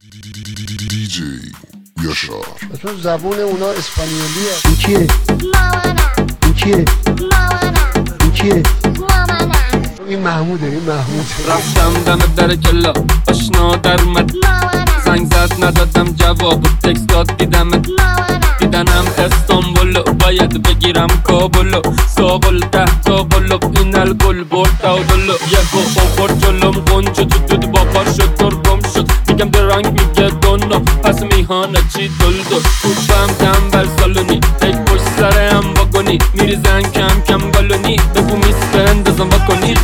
DJ یاشار. تو زبون اونا اسپانیولیه. این کیه؟ مامانم. این کیه؟ مامانم. این کیه؟ مامانم. این محموده. این محمود. رفتم دم در کلا آشنا در اومد، مامانم. زنگ زد ندادم جواب و تکست داد دیدمت، مامانم. دیدنم استانبول باید بگیرم کابل، ساقل ده تا قلب این الگل برد داودل یه آورد جلوم قنچه تو دود با پار شد گم شد، میگم درنگ میگه دونو پس میهانه چی دلدو توبم تنبل سالونی یک پشت سرم واگونی میریزن کم کم بالونی بگو میسته اندازم واکنی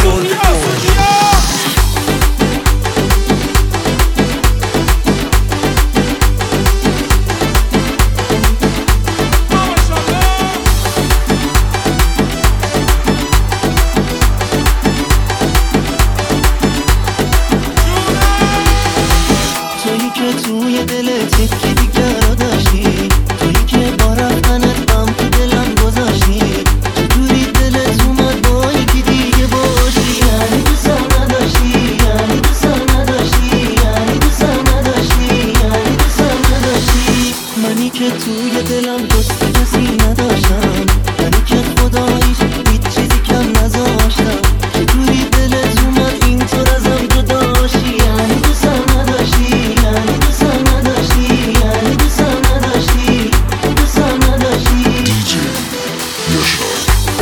توی دلت یکی دیگر رو داشتی، تویی که با رفتنت غم تو دلم گذاشتی، چطوری دلت اومد با یکی دیگه باشی؟ یعنی دوستم نداشتی، یعنی دوستم نداشتی، یعنی دوستم نداشتی، یعنی دوستم نداشتی. منی که توی دلم دوست کسی نداشتم، یعنی که خداییش هیچ چیزی کم نذاشتم، چطوری دلت اومد اینطور ازم جداشی؟ یعنی دوستم نداشتی، یعنی دوستم نداشتی، یعنی دوستم نداشتی، دوستم نداشتی. DJ یاشار.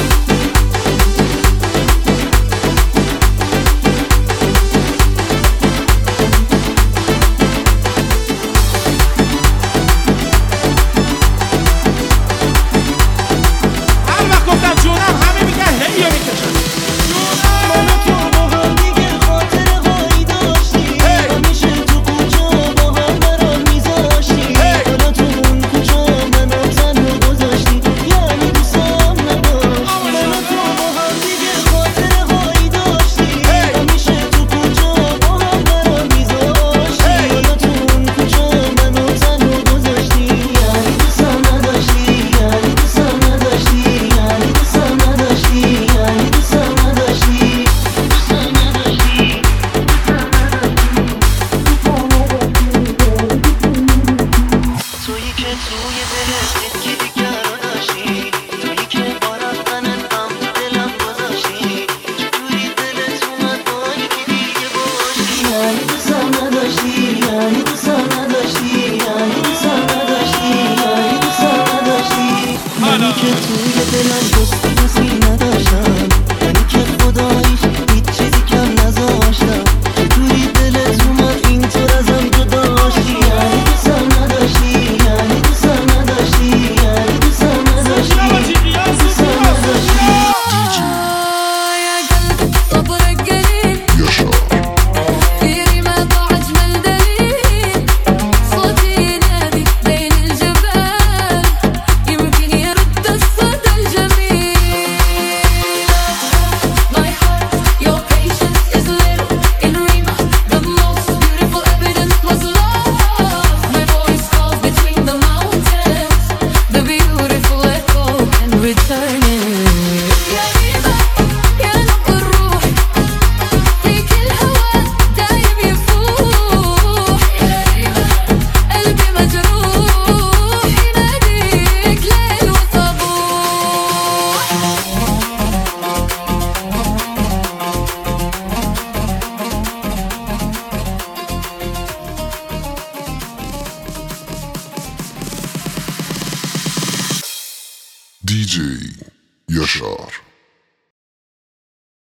هر وقت گفتم جونم همه میگن هیو میکشن. من و تو با هم دیگه خاطره هایی داشتی، همیشه تو کوچه با هم برام میذاشتی، حالا تو اون کوچه منو تنها گذاشتی، یعنی دوستم نداشتی. من و تو با هم دیگه خاطره هایی داشتی، همیشه تو کوچه با هم برام میذاشتی، حالا تو اون کوچه منو تنها گذاشتی، یعنی دوستم نداشتی، یعنی دوستم نداشتی، یعنی دوستم نداشتی، یعنی دوستم نداشتی. تویی که توی دلت یکی دیگر رو داشتی، تویی که با رفتنت غم تو دلم گذاشتی، چطوری دلت اومد با یکی دیگه باشی؟ یعنی دوستم نداشتی، یعنی دوستم نداشتی، یعنی دوستم نداشتی، یعنی دوستم نداشتی. منی که توی دلم دوست کسی نداشتم، یعنی که خداییش هیچ چیزی کم نذاشتم، چطوری دلت اومد اینطور ازم جداشی؟ یعنی دوستم نداشتی، یعنی دوستم نداشتی، یعنی دوستم نداشتی، دوستم نداشتی. DJ یاشار. DJ یاشار.